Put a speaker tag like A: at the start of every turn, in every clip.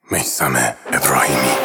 A: میثم ابراهیمی.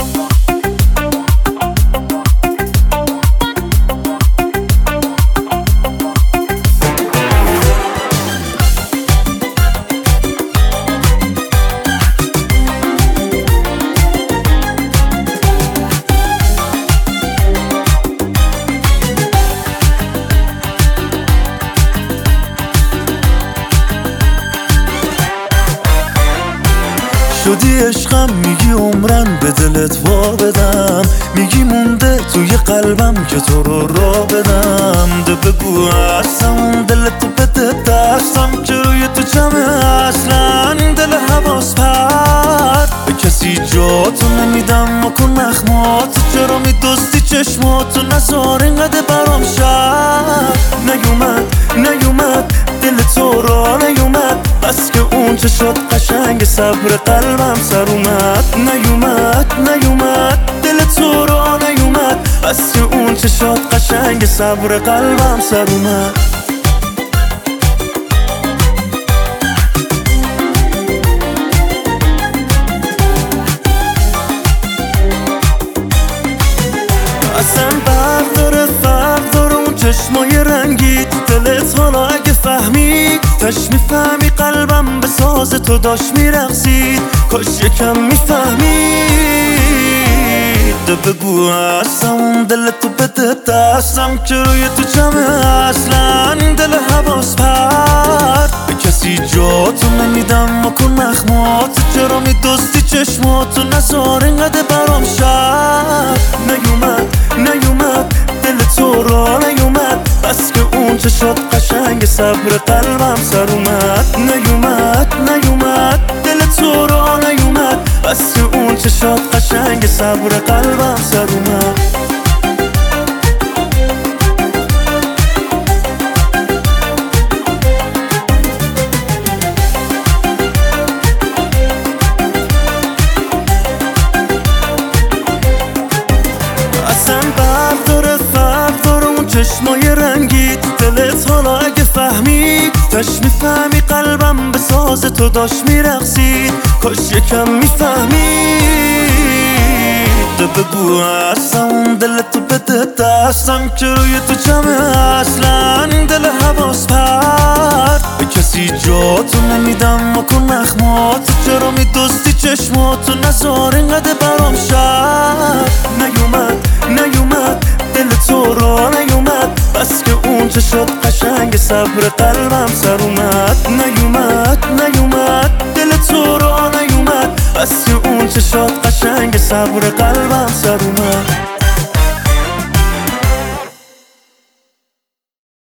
B: شدی عشقم، میگی عمرن به دلت وا بدم، میگی مونده توی قلبم که تو رو را بدم. ده بگو هستم دلتو بده دستم که روی تو جمعه اصلا دل حواس پرد به کسی جاتو نمیدم. مکن نخمات چرا میدوستی چشماتو نزار اینقدر برام شد. نیومد دل تو را نیومد، بس که اون چه شد قشنگ صبر قلبم سر اومد. نیومد دل تو را نیومد، بس که اون چه شد قشنگ صبر قلبم سر اومد. اصلا فرق داره اون چشمای رنگی دلت. حالا اگه فهمی تش میفهمی قلبم به ساز تو داشت میرقصید. کاش یکم میفهمید. ده بگو هستم دلتو بده دستم که روی تو جمعه اصلا دل حواس پرد به کسی جاتو نمیدم. مکن نخمات چرا میدوستی چشماتو نزار اینقدر برام شد. نیومد دل تو را نیومد، بس که اون چه شد قشنگ صبر قلبم سر اومد. نیومد دل تو را نیومد، بس که اون چه شد قشنگ صبر قلبم سر اومد. چشمای رنگی دلت. حالا اگه فهمی تش میفهمی قلبم به ساز تو داشت میرقصید. کاش یکم میفهمی. ده بگو هستم دلتو بده دستم که روی تو جمعه اصلا دل حواس پرد به کسی جاتو نمیدم. مکن نخمات چرا میدوستی چشماتو نزار اینقدر برام شد. نیومد دل تو را نیومد، بس که اون چه شد قشنگ صبر قلبم سر اومد. نیومد دل تو را نیومد، بس که اون چه شد قشنگ صبر قلبم سر اومد.